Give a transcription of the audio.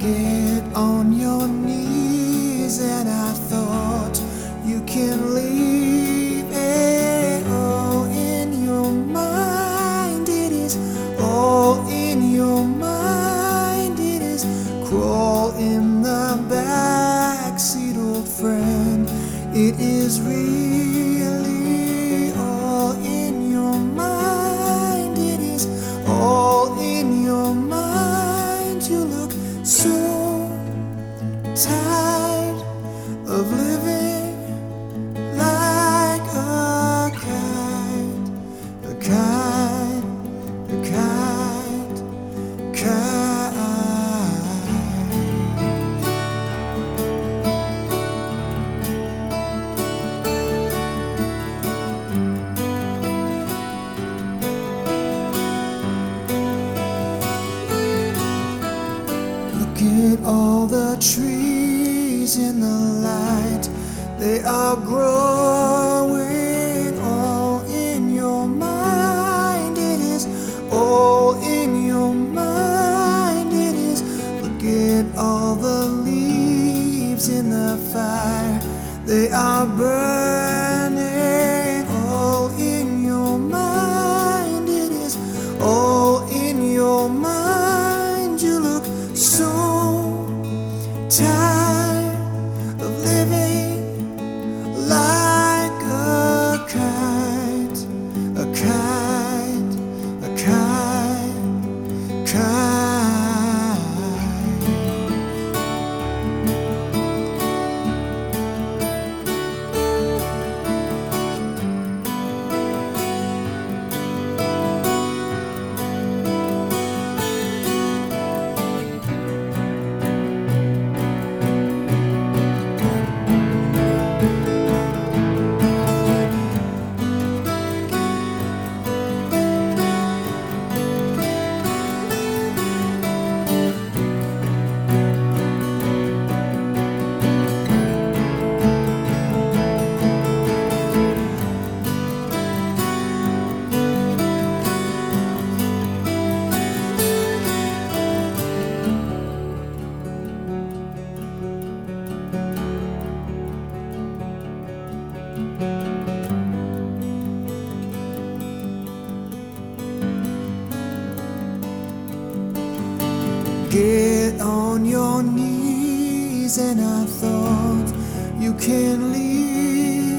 Get on your knees, and I thought you can leave it all in your mind. It is all in your mind. It is crawl in the backseat, old friend. It is really all in your mind. It is all in your mind. You look so tired of living like a kite, a kite, a kite, kite. Look at all the trees in the light. They are growing all in your mind. It is all in your mind. It is. Look at all the leaves in the fire. They are burning all in your mind. It is all in your mind. You look so tired of living like a kite, a kite, a kite, kite. Get on your knees, and I thought you can leave